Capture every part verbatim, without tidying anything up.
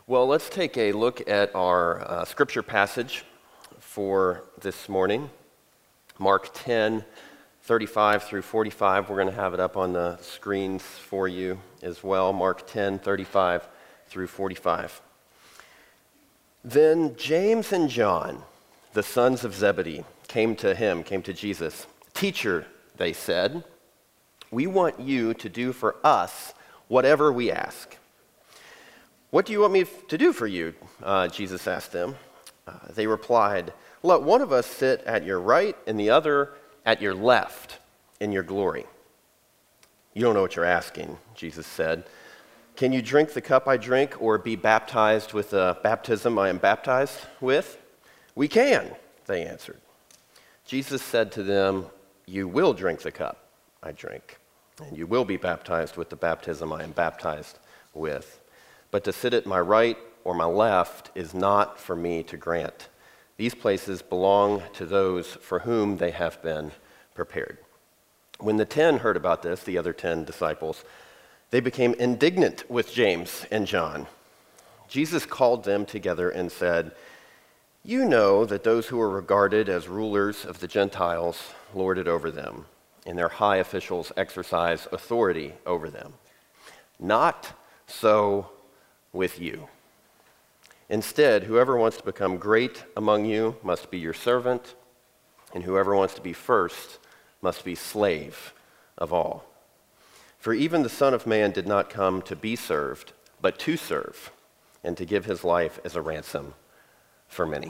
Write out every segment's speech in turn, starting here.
Well, let's take a look at our uh, scripture passage for this morning. Mark ten, thirty-five through forty-five. We're going to have it up on the screens for you as well. Mark ten, thirty-five through forty-five. Then James and John, the sons of Zebedee, came to him, came to Jesus. "Teacher," they said, "we want you to do for us whatever we ask." "What do you want me to do for you?" Uh, Jesus asked them. Uh, they replied, "Let one of us sit at your right and the other at your left in your glory." "You don't know what you're asking," Jesus said. "Can you drink the cup I drink or be baptized with the baptism I am baptized with?" "We can," they answered. Jesus said to them, "You will drink the cup I drink, and you will be baptized with the baptism I am baptized with. But to sit at my right or my left is not for me to grant. These places belong to those for whom they have been prepared." When the ten heard about this, the other ten disciples, they became indignant with James and John. Jesus called them together and said, "You know that those who are regarded as rulers of the Gentiles lord it over them, and their high officials exercise authority over them. Not so with you. Instead, whoever wants to become great among you must be your servant, and whoever wants to be first must be slave of all. For even the Son of Man did not come to be served, but to serve, and to give his life as a ransom for many."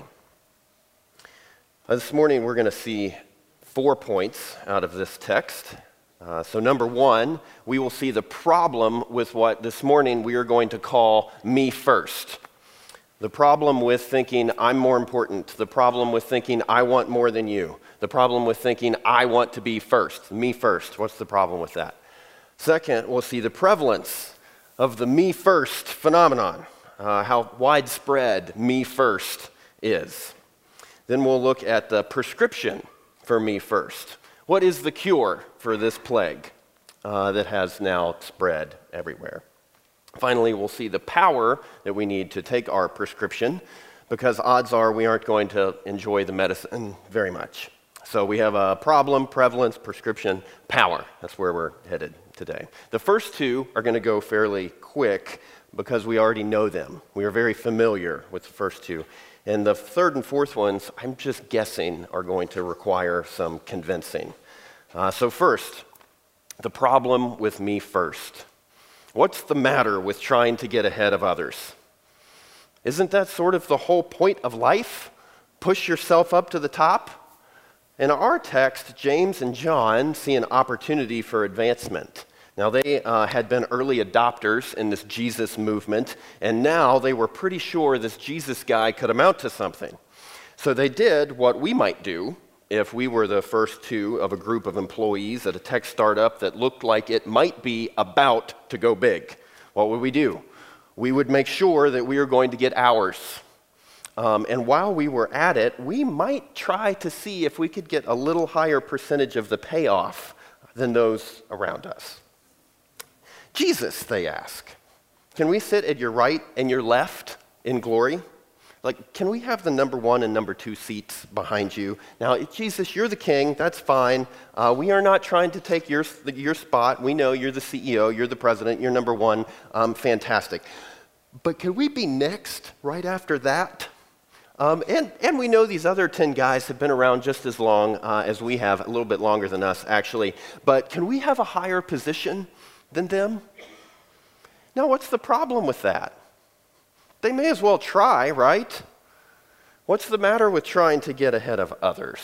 Uh, This morning we're going to see four points out of this text. Uh, so number one, we will see the problem with what this morning we are going to call me first. The problem with thinking I'm more important. The problem with thinking I want more than you. The problem with thinking I want to be first. Me first. What's the problem with that? Second, we'll see the prevalence of the me first phenomenon. Uh, how widespread me first is. Then we'll look at the prescription for me first. What is the cure for this plague uh, that has now spread everywhere? Finally, we'll see the power that we need to take our prescription, because odds are we aren't going to enjoy the medicine very much. So we have a problem, prevalence, prescription, power. That's where we're headed today. The first two are going to go fairly quick because we already know them. We are very familiar with the first two. And the third and fourth ones, I'm just guessing, are going to require some convincing. Uh, so first, the problem with me first. What's the matter with trying to get ahead of others? Isn't that sort of the whole point of life? Push yourself up to the top? In our text, James and John see an opportunity for advancement. Now, they uh, had been early adopters in this Jesus movement, and now they were pretty sure this Jesus guy could amount to something. So they did what we might do if we were the first two of a group of employees at a tech startup that looked like it might be about to go big. What would we do? We would make sure that we were going to get ours. Um, and while we were at it, we might try to see if we could get a little higher percentage of the payoff than those around us. "Jesus," they ask, "can we sit at your right and your left in glory? Like, can we have the number one and number two seats behind you? Now, Jesus, you're the king. That's fine. Uh, we are not trying to take your, your spot. We know you're the C E O. You're the president. You're number one. Um, fantastic. But can we be next right after that? Um, and, and we know these other ten guys have been around just as long uh, as we have, a little bit longer than us, actually. But can we have a higher position than them?" Now, what's the problem with that? They may as well try, right? What's the matter with trying to get ahead of others?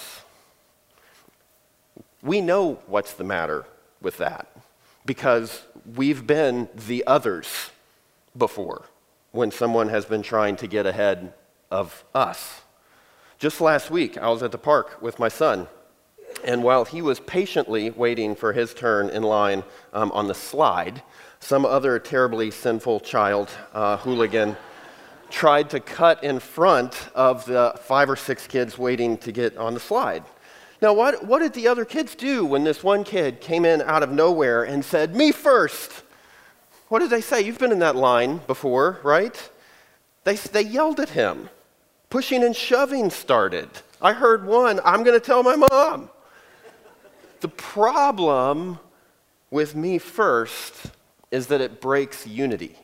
We know what's the matter with that, because we've been the others before when someone has been trying to get ahead of us. Just last week, I was at the park with my son. And while he was patiently waiting for his turn in line um, on the slide, some other terribly sinful child, uh, hooligan, tried to cut in front of the five or six kids waiting to get on the slide. Now, what, what did the other kids do when this one kid came in out of nowhere and said, "Me first"? What did they say? You've been in that line before, right? They, they yelled at him. Pushing and shoving started. I heard one, I'm going to tell my mom. The problem with me first is that it breaks unity.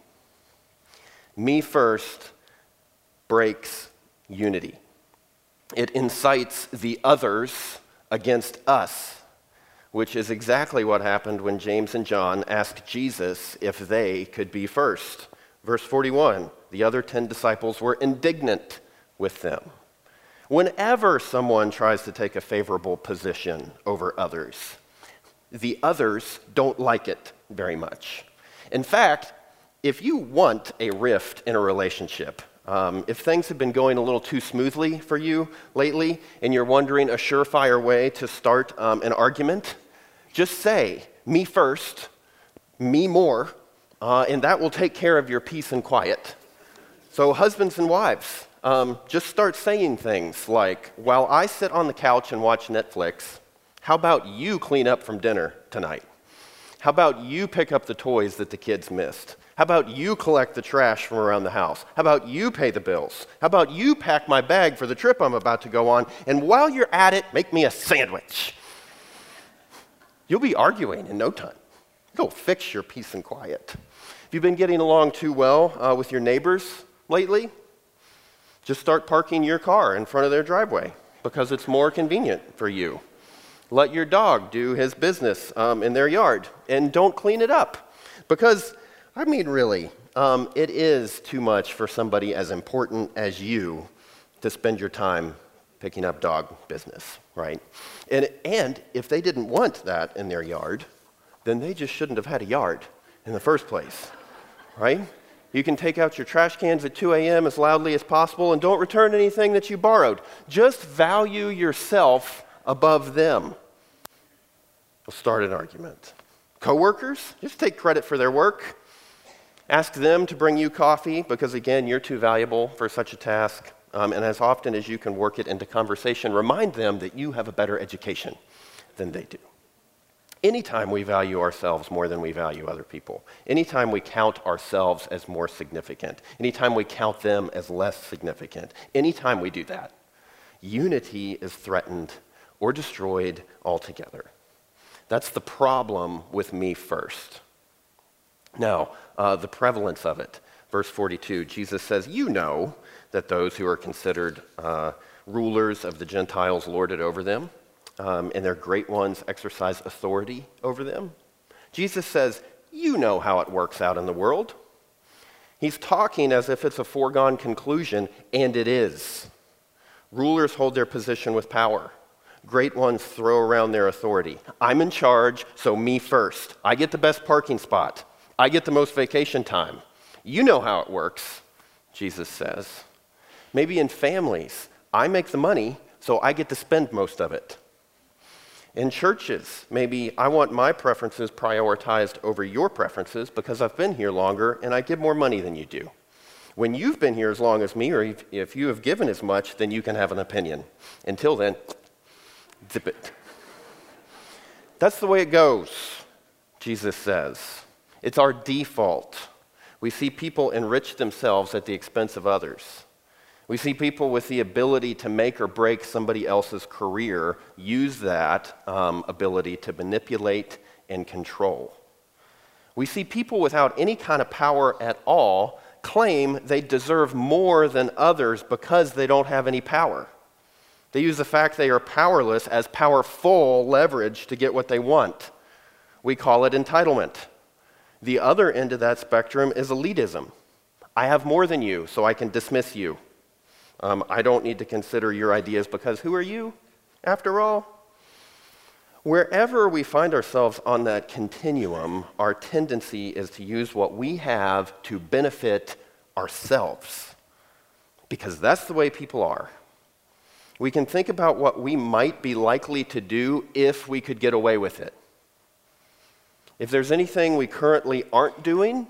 Me first breaks unity. It incites the others against us, which is exactly what happened when James and John asked Jesus if they could be first. Verse forty-one, the other ten disciples were indignant with them. Whenever someone tries to take a favorable position over others, the others don't like it very much. In fact, if you want a rift in a relationship, um, if things have been going a little too smoothly for you lately and you're wondering a surefire way to start um, an argument, just say, me first, me more, uh, and that will take care of your peace and quiet. So husbands and wives, um, just start saying things like, while I sit on the couch and watch Netflix, how about you clean up from dinner tonight? How about you pick up the toys that the kids missed? How about you collect the trash from around the house? How about you pay the bills? How about you pack my bag for the trip I'm about to go on? And while you're at it, make me a sandwich. You'll be arguing in no time. Go fix your peace and quiet. If you've been getting along too well uh, with your neighbors lately, just start parking your car in front of their driveway because it's more convenient for you. Let your dog do his business um, in their yard and don't clean it up. Because, I mean, really, um, it is too much for somebody as important as you to spend your time picking up dog business, right? And, and if they didn't want that in their yard, then they just shouldn't have had a yard in the first place, right? You can take out your trash cans at two a.m. as loudly as possible and don't return anything that you borrowed. Just value yourself above them. We'll start an argument. Coworkers, just take credit for their work. Ask them to bring you coffee because, again, you're too valuable for such a task. Um, and as often as you can work it into conversation, remind them that you have a better education than they do. Anytime we value ourselves more than we value other people, anytime we count ourselves as more significant, anytime we count them as less significant, anytime we do that, unity is threatened or destroyed altogether. That's the problem with me first. Now, uh, the prevalence of it. Verse forty-two, Jesus says, you know that those who are considered uh, rulers of the Gentiles lord it over them, um, and their great ones exercise authority over them. Jesus says, you know how it works out in the world. He's talking as if it's a foregone conclusion, and it is. Rulers hold their position with power. Great ones throw around their authority. I'm in charge, so me first. I get the best parking spot. I get the most vacation time. You know how it works, Jesus says. Maybe in families, I make the money, so I get to spend most of it. In churches, maybe I want my preferences prioritized over your preferences because I've been here longer and I give more money than you do. When you've been here as long as me, or if, if you have given as much, then you can have an opinion. Until then, zip it. That's the way it goes, Jesus says. It's our default. We see people enrich themselves at the expense of others. We see people with the ability to make or break somebody else's career use that um, ability to manipulate and control. We see people without any kind of power at all claim they deserve more than others because they don't have any power. They use the fact they are powerless as powerful leverage to get what they want. We call it entitlement. The other end of that spectrum is elitism. I have more than you, so I can dismiss you. Um, I don't need to consider your ideas because who are you, after all? Wherever we find ourselves on that continuum, our tendency is to use what we have to benefit ourselves, because that's the way people are. We can think about what we might be likely to do if we could get away with it. If there's anything we currently aren't doing,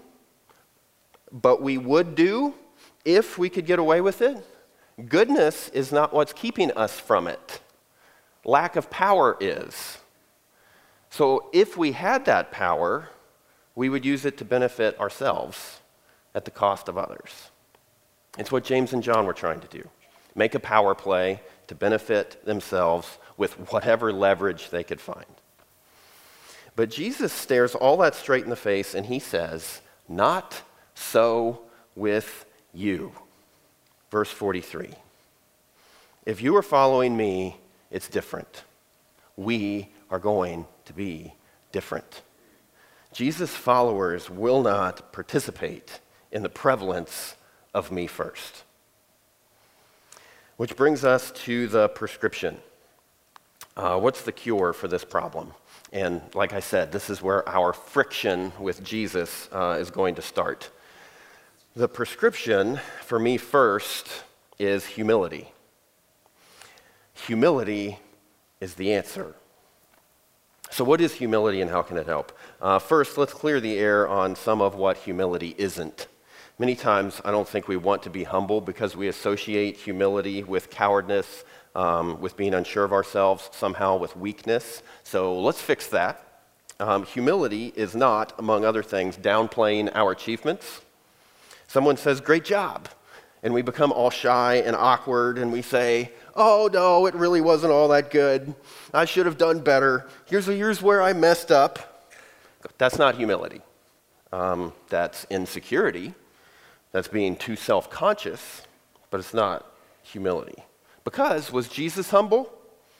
but we would do if we could get away with it, goodness is not what's keeping us from it. Lack of power is. So if we had that power, we would use it to benefit ourselves at the cost of others. It's what James and John were trying to do. Make a power play to benefit themselves with whatever leverage they could find. But Jesus stares all that straight in the face and he says, "Not so with you." Verse forty-three. If you are following me, it's different. We are going to be different. Jesus' followers will not participate in the prevalence of me first. Which brings us to the prescription. Uh, what's the cure for this problem? And like I said, this is where our friction with Jesus uh, is going to start. The prescription for me first is humility. Humility is the answer. So what is humility and how can it help? Uh, first, let's clear the air on some of what humility isn't. Many times, I don't think we want to be humble because we associate humility with cowardice, um, with being unsure of ourselves, somehow with weakness. So let's fix that. Um, humility is not, among other things, downplaying our achievements. Someone says, "Great job," and we become all shy and awkward, and we say, "Oh no, it really wasn't all that good. I should have done better. Here's, here's where I messed up." That's not humility. Um, that's insecurity. That's being too self-conscious, but it's not humility. Because, was Jesus humble?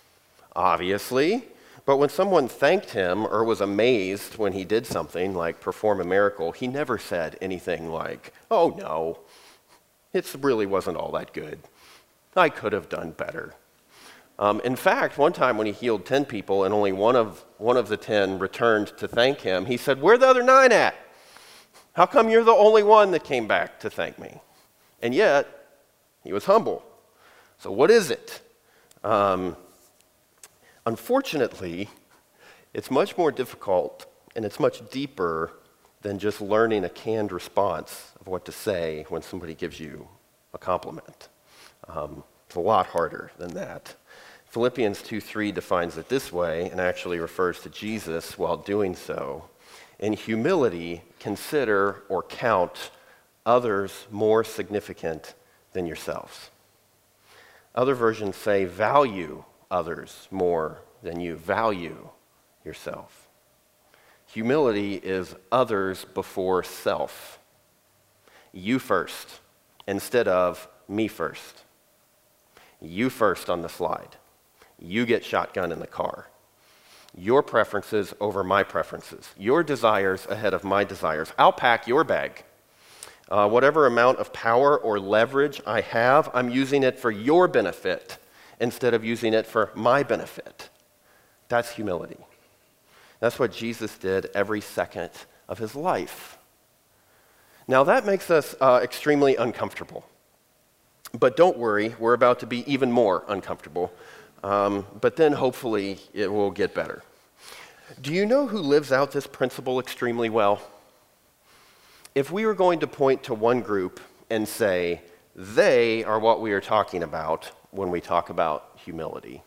Obviously. But when someone thanked him or was amazed when he did something, like perform a miracle, he never said anything like, "Oh no, it really wasn't all that good. I could have done better." Um, in fact, one time when he healed ten people and only one of, one of the ten returned to thank him, he said, "Where are the other nine at? How come you're the only one that came back to thank me?" And yet, he was humble. So what is it? Um, unfortunately, it's much more difficult and it's much deeper than just learning a canned response of what to say when somebody gives you a compliment. Um, it's a lot harder than that. Philippians two three defines it this way and actually refers to Jesus while doing so. In humility, consider or count others more significant than yourselves. Other versions say value others more than you value yourself. Humility is others before self. You first, instead of me first. You first on the slide. You get shotgun in the car. Your preferences over my preferences. Your desires ahead of my desires. I'll pack your bag. Uh, whatever amount of power or leverage I have, I'm using it for your benefit instead of using it for my benefit. That's humility. That's what Jesus did every second of his life. Now that makes us uh, extremely uncomfortable. But don't worry, we're about to be even more uncomfortable. Um, but then hopefully it will get better. Do you know who lives out this principle extremely well? If we were going to point to one group and say, they are what we are talking about when we talk about humility,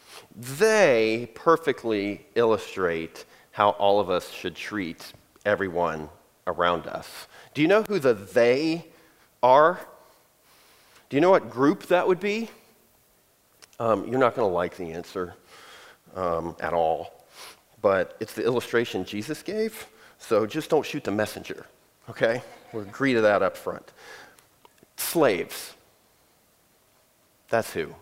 they perfectly illustrate how all of us should treat everyone around us. Do you know who the they are? Do you know what group that would be? Um, you're not going to like the answer um, at all, but it's the illustration Jesus gave, so just don't shoot the messenger, okay? We'll agree to that up front. Slaves. That's who.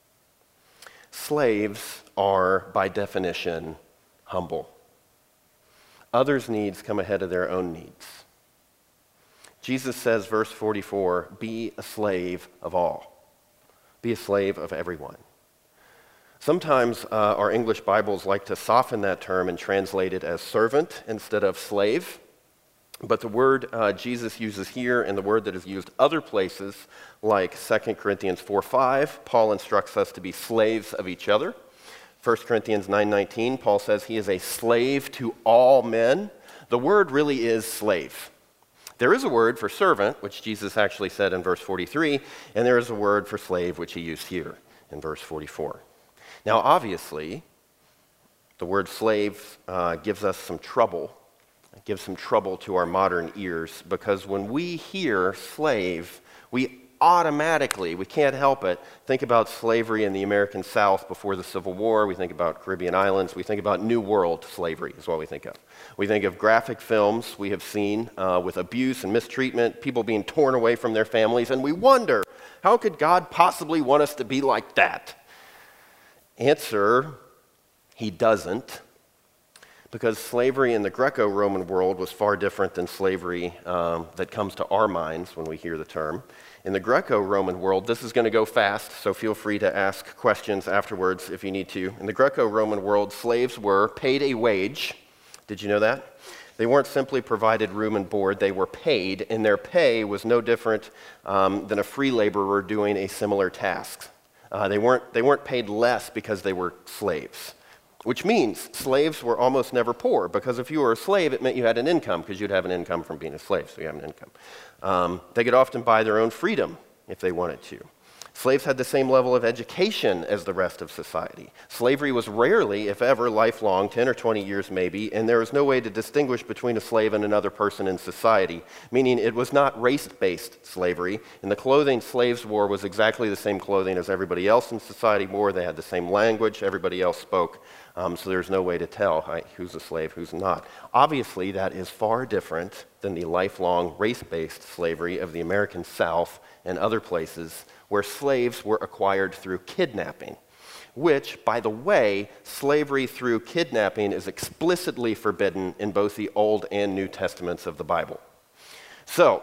Slaves are, by definition, humble. Others' needs come ahead of their own needs. Jesus says, verse forty-four, be a slave of all. Be a slave of everyone. Sometimes uh, our English Bibles like to soften that term and translate it as servant instead of slave. But the word uh, Jesus uses here and the word that is used other places, like Second Corinthians four five, Paul instructs us to be slaves of each other. First Corinthians nine nineteen, Paul says he is a slave to all men. The word really is slave. There is a word for servant, which Jesus actually said in verse forty-three, and there is a word for slave, which he used here in verse forty-four. Now, obviously, the word slave uh, gives us some trouble. It gives some trouble to our modern ears, because when we hear slave, we automatically, we can't help it, think about slavery in the American South before the Civil War. We think about Caribbean islands. We think about New World slavery is what we think of. We think of graphic films we have seen uh, with abuse and mistreatment, people being torn away from their families, and we wonder, how could God possibly want us to be like that? Answer, he doesn't. Because slavery in the Greco-Roman world was far different than slavery um, that comes to our minds when we hear the term. In the Greco-Roman world, this is going to go fast, so feel free to ask questions afterwards if you need to. In the Greco-Roman world, slaves were paid a wage. Did you know that? They weren't simply provided room and board, they were paid, and their pay was no different um, than a free laborer doing a similar task. Uh, they weren't, they weren't paid less because they were slaves. Which means slaves were almost never poor, because if you were a slave, it meant you had an income, because you'd have an income from being a slave, so you have an income. Um, they could often buy their own freedom if they wanted to. Slaves had the same level of education as the rest of society. Slavery was rarely, if ever, lifelong, ten or twenty years maybe, and there was no way to distinguish between a slave and another person in society, meaning it was not race-based slavery, and the clothing slaves wore was exactly the same clothing as everybody else in society wore. They had the same language everybody else spoke, um, so there's no way to tell hi, who's a slave, who's not. Obviously, that is far different than the lifelong race-based slavery of the American South and other places where slaves were acquired through kidnapping, which, by the way, slavery through kidnapping is explicitly forbidden in both the Old and New Testaments of the Bible. So,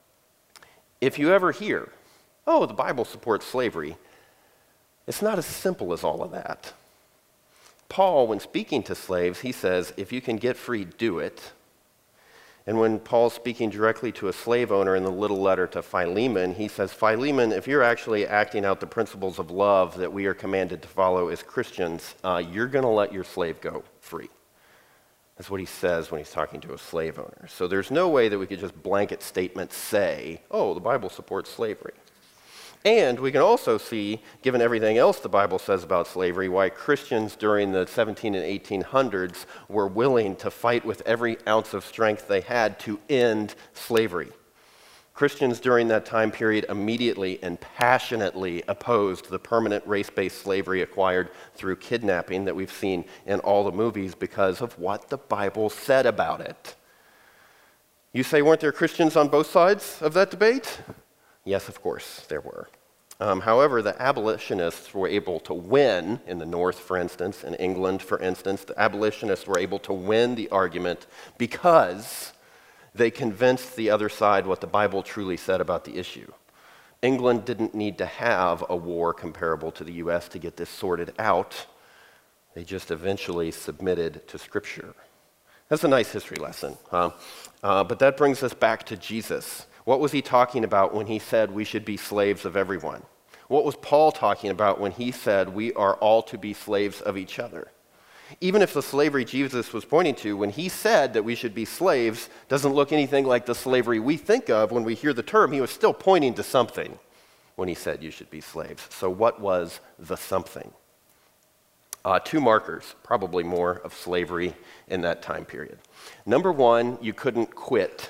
if you ever hear, oh, the Bible supports slavery, it's not as simple as all of that. Paul, when speaking to slaves, he says, if you can get free, do it. And when Paul's speaking directly to a slave owner in the little letter to Philemon, he says, Philemon, if you're actually acting out the principles of love that we are commanded to follow as Christians, uh, you're going to let your slave go free. That's what he says when he's talking to a slave owner. So there's no way that we could just blanket statement say, oh, the Bible supports slavery. And we can also see, given everything else the Bible says about slavery, why Christians during the seventeen and eighteen hundreds were willing to fight with every ounce of strength they had to end slavery. Christians during that time period immediately and passionately opposed the permanent race-based slavery acquired through kidnapping that we've seen in all the movies because of what the Bible said about it. You say, weren't there Christians on both sides of that debate? Yes, of course, there were. Um, however, the abolitionists were able to win, in the North, for instance, in England, for instance, the abolitionists were able to win the argument because they convinced the other side what the Bible truly said about the issue. England didn't need to have a war comparable to the U S to get this sorted out. They just eventually submitted to Scripture. That's a nice history lesson, huh? Uh, but that brings us back to Jesus. What was he talking about when he said we should be slaves of everyone? What was Paul talking about when he said we are all to be slaves of each other? Even if the slavery Jesus was pointing to when he said that we should be slaves doesn't look anything like the slavery we think of when we hear the term, he was still pointing to something when he said you should be slaves. So what was the something? Uh, two markers, probably more, of slavery in that time period. Number one, you couldn't quit.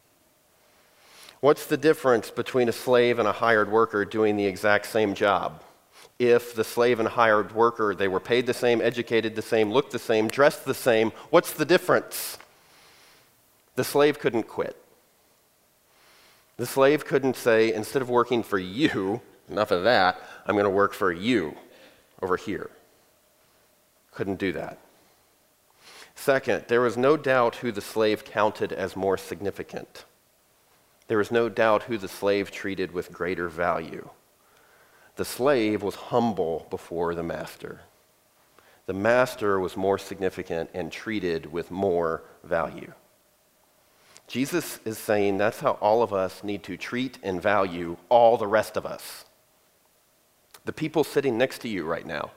What's the difference between a slave and a hired worker doing the exact same job? If the slave and hired worker, they were paid the same, educated the same, looked the same, dressed the same, what's the difference? The slave couldn't quit. The slave couldn't say, instead of working for you, enough of that, I'm going to work for you over here. Couldn't do that. Second, there was no doubt who the slave counted as more significant. There was no doubt who the slave treated with greater value. The slave was humble before the master. The master was more significant and treated with more value. Jesus is saying that's how all of us need to treat and value all the rest of us. The people sitting next to you right now,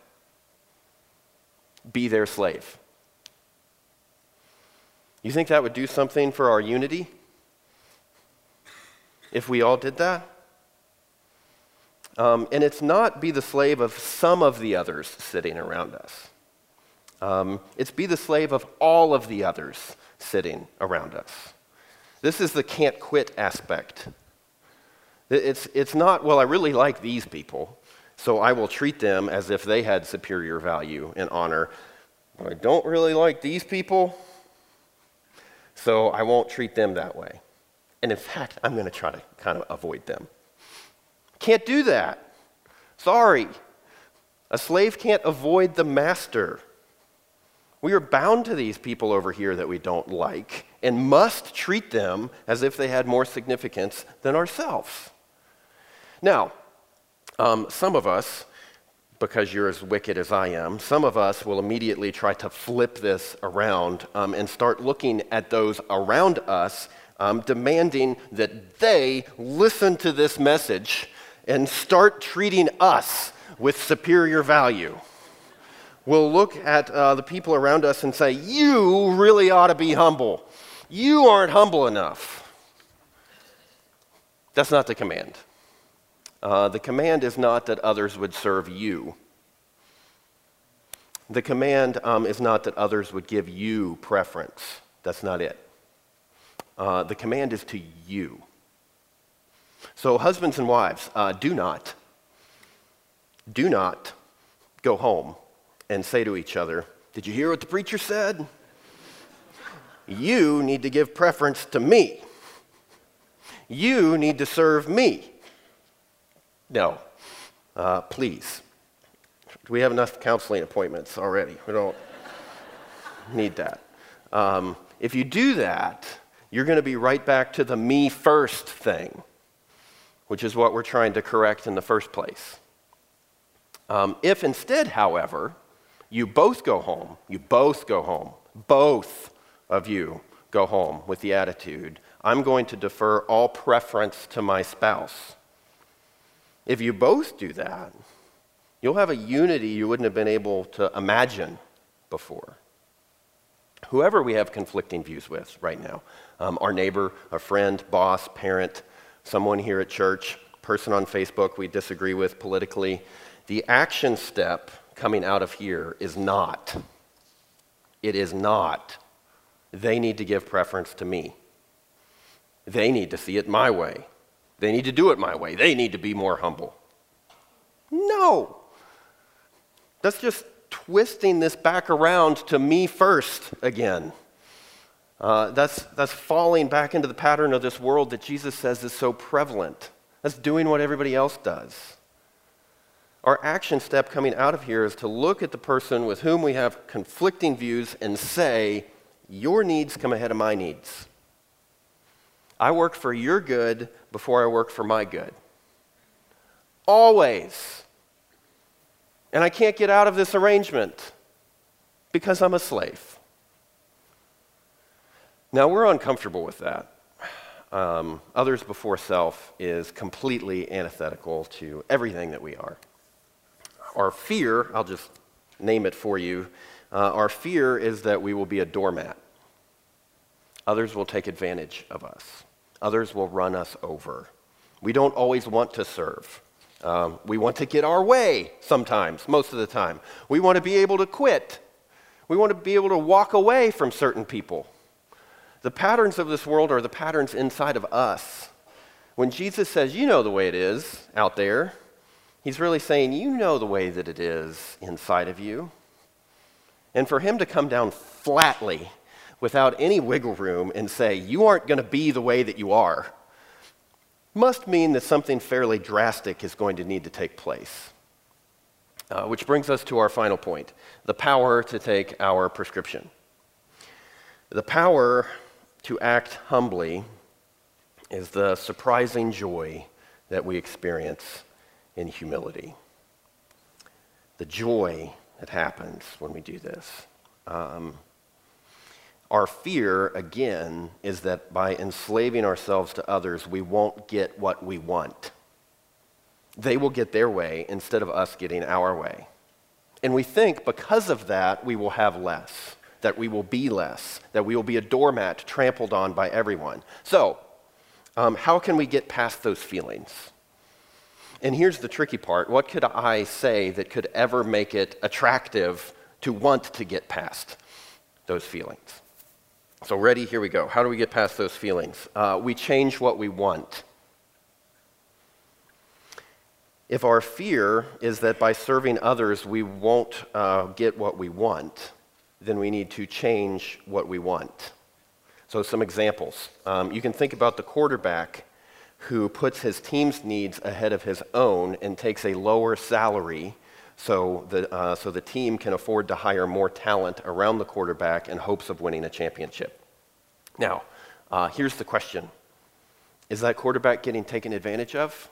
be their slave. You think that would do something for our unity? If we all did that? Um, and it's not be the slave of some of the others sitting around us. Um, it's be the slave of all of the others sitting around us. This is the can't quit aspect. It's, it's not, well, I really like these people, so I will treat them as if they had superior value and honor. I don't really like these people, so I won't treat them that way. And in fact, I'm going to try to kind of avoid them. Can't do that. Sorry. A slave can't avoid the master. We are bound to these people over here that we don't like and must treat them as if they had more significance than ourselves. Now, um, some of us, because you're as wicked as I am, some of us will immediately try to flip this around um, and start looking at those around us, um, demanding that they listen to this message and start treating us with superior value. We'll look at uh, the people around us and say, you really ought to be humble. You aren't humble enough. That's not the command. Uh, the command is not that others would serve you. The command um, is not that others would give you preference. That's not it. Uh, the command is to you. So husbands and wives, uh, do not, do not go home and say to each other, did you hear what the preacher said? You need to give preference to me. You need to serve me. No, uh, please. We have enough counseling appointments already. We don't need that. Um, if you do that, you're going to be right back to the me first thing, which is what we're trying to correct in the first place. Um, if instead, however, you both go home, you both go home, both of you go home with the attitude, I'm going to defer all preference to my spouse. If you both do that, you'll have a unity you wouldn't have been able to imagine before. Whoever we have conflicting views with right now, um, our neighbor, a friend, boss, parent, someone here at church, person on Facebook we disagree with politically, the action step coming out of here is not, it is not, they need to give preference to me. They need to see it my way. They need to do it my way. They need to be more humble. No. That's just twisting this back around to me first again. Uh, that's, that's falling back into the pattern of this world that Jesus says is so prevalent. That's doing what everybody else does. Our action step coming out of here is to look at the person with whom we have conflicting views and say, your needs come ahead of my needs. I work for your good before I work for my good. Always. And I can't get out of this arrangement because I'm a slave. Now, we're uncomfortable with that. Um, others before self is completely antithetical to everything that we are. Our fear, I'll just name it for you, uh, our fear is that we will be a doormat. Others will take advantage of us. Others will run us over. We don't always want to serve. Um, we want to get our way sometimes, most of the time. We want to be able to quit. We want to be able to walk away from certain people. The patterns of this world are the patterns inside of us. When Jesus says, you know the way it is out there, he's really saying, you know the way that it is inside of you. And for him to come down flatly without any wiggle room and say, you aren't going to be the way that you are, must mean that something fairly drastic is going to need to take place. Uh, which brings us to our final point, the power to take our prescription. The power to act humbly is the surprising joy that we experience in humility. The joy that happens when we do this. Um, Our fear, again, is that by enslaving ourselves to others, we won't get what we want. They will get their way instead of us getting our way. And we think because of that, we will have less, that we will be less, that we will be a doormat trampled on by everyone. So, um, how can we get past those feelings? And here's the tricky part. What could I say that could ever make it attractive to want to get past those feelings? So ready, here we go. How do we get past those feelings? Uh, we change what we want. If our fear is that by serving others we won't uh, get what we want, then we need to change what we want. So some examples. Um, you can think about the quarterback who puts his team's needs ahead of his own and takes a lower salary so the, uh, so the team can afford to hire more talent around the quarterback in hopes of winning a championship. Now, uh, here's the question. Is that quarterback getting taken advantage of?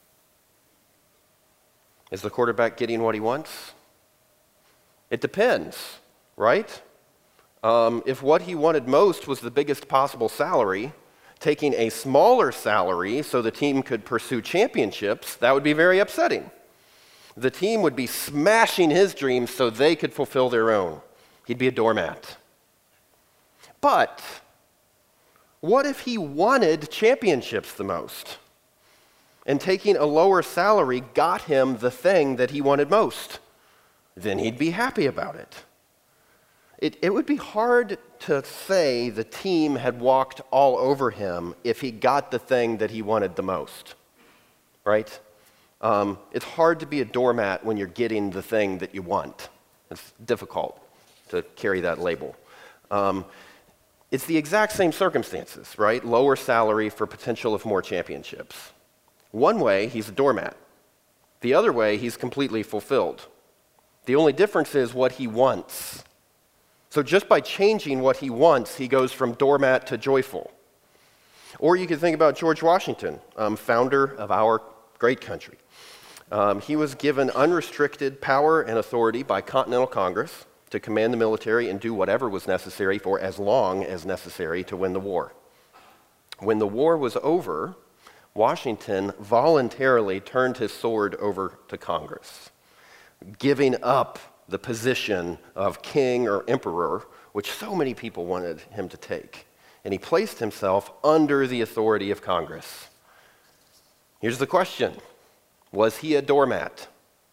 Is the quarterback getting what he wants? It depends, right? Um, if what he wanted most was the biggest possible salary, taking a smaller salary so the team could pursue championships, that would be very upsetting. The team would be smashing his dreams so they could fulfill their own. He'd be a doormat. But what if he wanted championships the most? And taking a lower salary got him the thing that he wanted most? Then he'd be happy about it. It, it would be hard to say the team had walked all over him if he got the thing that he wanted the most, right? Um, it's hard to be a doormat when you're getting the thing that you want. It's difficult to carry that label. Um, it's the exact same circumstances, right? Lower salary for potential of more championships. One way, he's a doormat. The other way, he's completely fulfilled. The only difference is what he wants. So just by changing what he wants, he goes from doormat to joyful. Or you could think about George Washington, um, founder of our great country. Um, he was given unrestricted power and authority by Continental Congress to command the military and do whatever was necessary for as long as necessary to win the war. When the war was over, Washington voluntarily turned his sword over to Congress, giving up the position of king or emperor, which so many people wanted him to take. And he placed himself under the authority of Congress. Here's the question. Was he a doormat?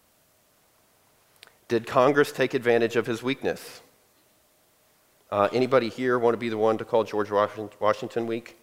Did Congress take advantage of his weakness? Uh, anybody here want to be the one to call George Washington weak?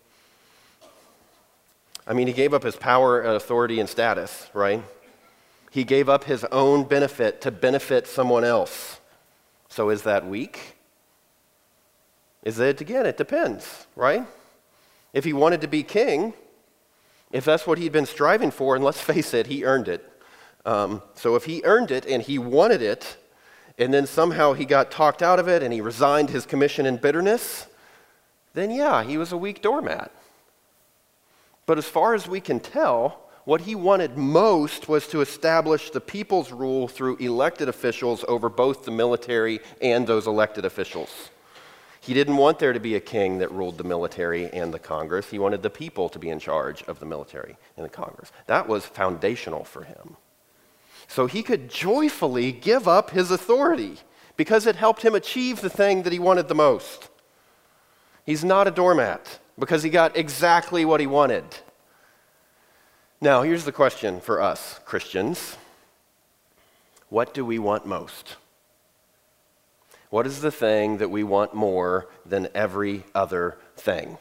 I mean, he gave up his power and authority and status, right? He gave up his own benefit to benefit someone else. So is that weak? Is it, again, it depends, right? If he wanted to be king, if that's what he'd been striving for, and let's face it, he earned it. Um, so if he earned it and he wanted it, and then somehow he got talked out of it and he resigned his commission in bitterness, then yeah, he was a weak doormat. But as far as we can tell, what he wanted most was to establish the people's rule through elected officials over both the military and those elected officials. He didn't want there to be a king that ruled the military and the Congress. He wanted the people to be in charge of the military and the Congress. That was foundational for him. So he could joyfully give up his authority because it helped him achieve the thing that he wanted the most. He's not a doormat because he got exactly what he wanted. Now, here's the question for us Christians. What do we want most? What is the thing that we want more than every other thing?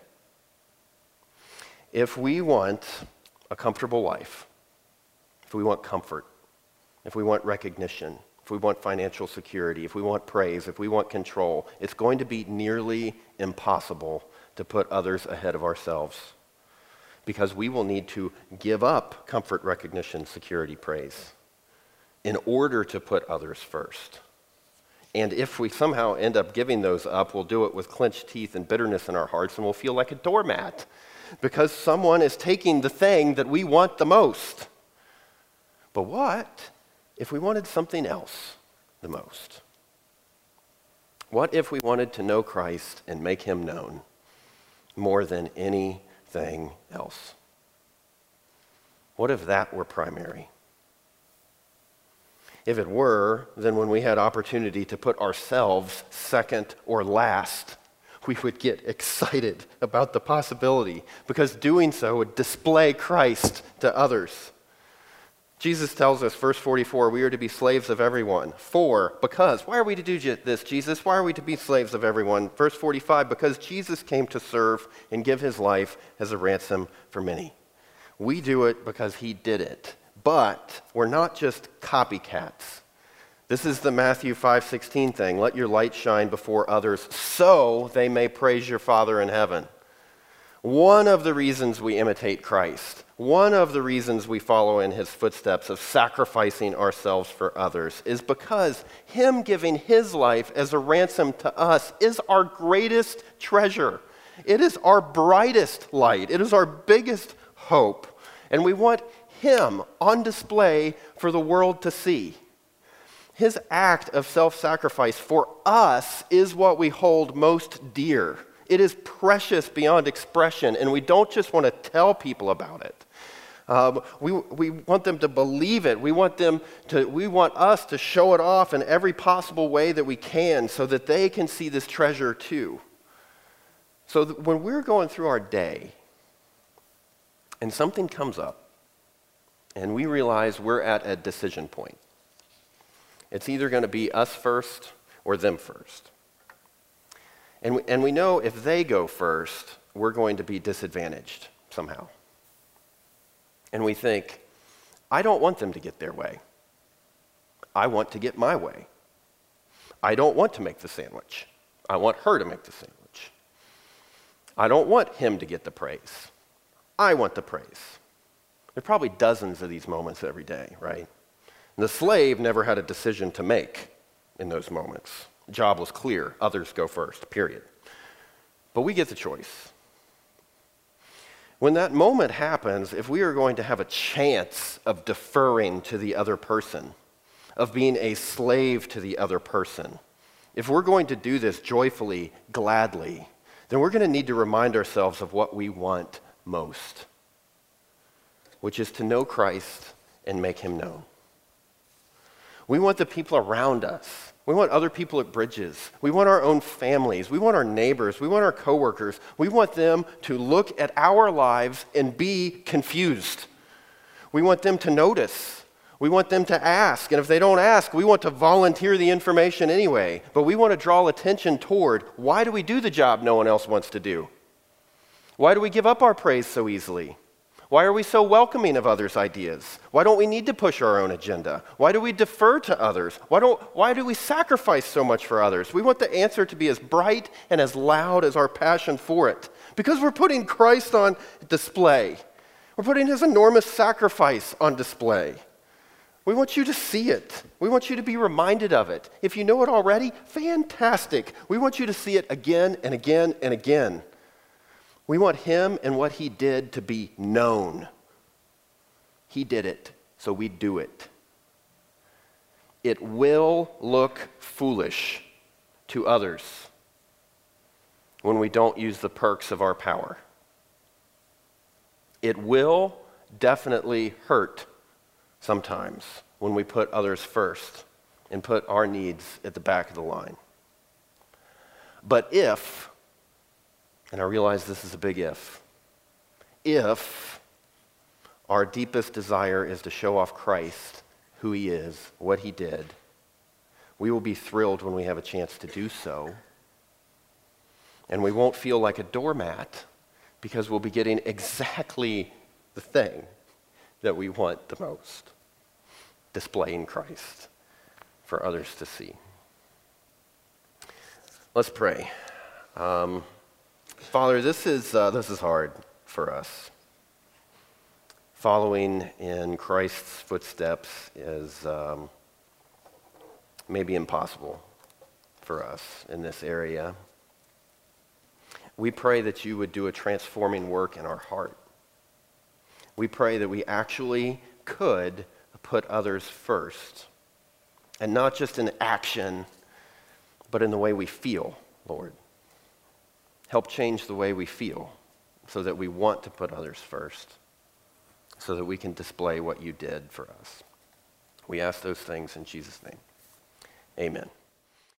If we want a comfortable life, if we want comfort, if we want recognition, if we want financial security, if we want praise, if we want control, it's going to be nearly impossible to put others ahead of ourselves because we will need to give up comfort, recognition, security, praise in order to put others first. And if we somehow end up giving those up, we'll do it with clenched teeth and bitterness in our hearts, and we'll feel like a doormat because someone is taking the thing that we want the most. But what if we wanted something else the most? What if we wanted to know Christ and make him known more than anything else? What if that were primary? If it were, then when we had opportunity to put ourselves second or last, we would get excited about the possibility because doing so would display Christ to others. Jesus tells us, verse forty-four, we are to be slaves of everyone. For, because, why are we to do this, Jesus? Why are we to be slaves of everyone? Verse forty-five, because Jesus came to serve and give his life as a ransom for many. We do it because he did it. But we're not just copycats. This is the Matthew five sixteen thing. Let your light shine before others so they may praise your Father in heaven. One of the reasons we imitate Christ, one of the reasons we follow in his footsteps of sacrificing ourselves for others is because him giving his life as a ransom to us is our greatest treasure. It is our brightest light. It is our biggest hope. And we want him on display for the world to see. His act of self-sacrifice for us is what we hold most dear. It is precious beyond expression, and we don't just want to tell people about it. Um, we, we want them to believe it. We want them to, we want us to show it off in every possible way that we can so that they can see this treasure too. So that when we're going through our day and something comes up and we realize we're at a decision point, it's either going to be us first or them first. And we, and we know if they go first, we're going to be disadvantaged somehow. And we think, I don't want them to get their way. I want to get my way. I don't want to make the sandwich. I want her to make the sandwich. I don't want him to get the praise. I want the praise. There are probably dozens of these moments every day, right? And the slave never had a decision to make in those moments. The job was clear. Others go first, period. But we get the choice. When that moment happens, if we are going to have a chance of deferring to the other person, of being a slave to the other person, if we're going to do this joyfully, gladly, then we're going to need to remind ourselves of what we want most, which is to know Christ and make him known. We want the people around us. We want other people at Bridges. We want our own families. We want our neighbors. We want our coworkers. We want them to look at our lives and be confused. We want them to notice. We want them to ask. And if they don't ask, we want to volunteer the information anyway. But we want to draw attention toward, why do we do the job no one else wants to do? Why do we give up our praise so easily? Why are we so welcoming of others' ideas? Why don't we need to push our own agenda? Why do we defer to others? Why don't, why do we sacrifice so much for others? We want the answer to be as bright and as loud as our passion for it. Because we're putting Christ on display. We're putting his enormous sacrifice on display. We want you to see it. We want you to be reminded of it. If you know it already, fantastic. We want you to see it again and again and again. We want him and what he did to be known. He did it, so we do it. It will look foolish to others when we don't use the perks of our power. It will definitely hurt sometimes when we put others first and put our needs at the back of the line. But if, and I realize this is a big if, if our deepest desire is to show off Christ, who he is, what he did, we will be thrilled when we have a chance to do so. And we won't feel like a doormat because we'll be getting exactly the thing that we want the most, displaying Christ for others to see. Let's pray. Um, Father, this is, uh, this is hard for us. Following in Christ's footsteps is um, maybe impossible for us in this area. We pray that you would do a transforming work in our heart. We pray that we actually could put others first, and not just in action, but in the way we feel, Lord. Help change the way we feel so that we want to put others first, so that we can display what you did for us. We ask those things in Jesus' name. Amen.